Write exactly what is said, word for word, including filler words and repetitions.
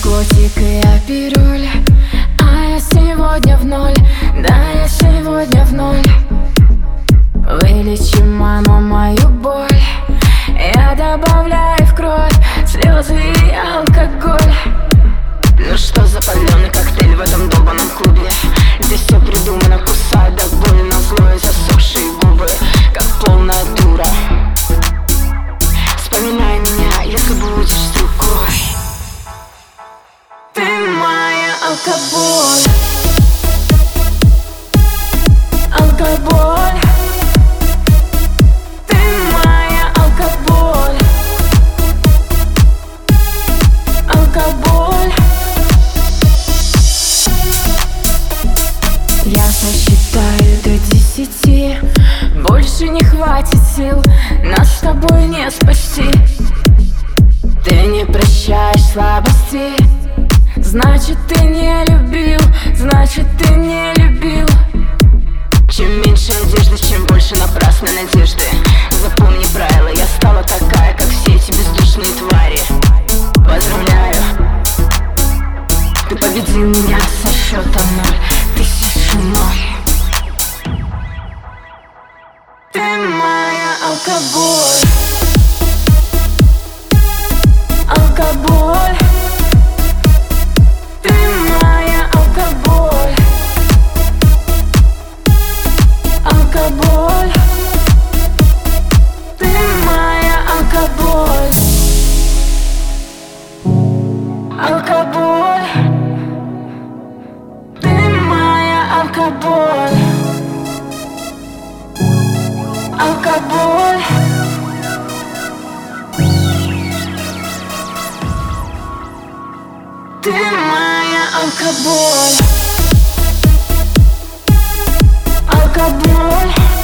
наркотик и я пилюля, а я сегодня в ноль, да, я сегодня в ноль. Вылечи, мама, мою боль. Я добавляю в кровь слезы и алкоголь. Ну что за паленый коктейль в этом долбаном клубе? Здесь все придумано, кусает до боли, на злое засохшие губы, как полная дура. Вспоминай меня, если будешь с рукой. Ты моя алкоголь, алкоголь. Ты моя алкоголь, алкоголь. Я сосчитаю до десяти, больше не хватит сил, нас с тобой не спасти. Ты не прощаешь слабости, значит ты не любил, значит ты не любил. Чем меньше одежды, чем больше напрасной надежды. Запомни правила, я стала такая, как все эти бездушные твари. Поздравляю, ты победил меня со счетом ноль, тысячу ноль. Ты моя алкоголь, алкоголь. Ты моя алкоголь, алкоголь. Ты моя алкоголь, алкоголь. Ты моя алкоголь, алкоголь. Ты моя алкоголь, алкоголь.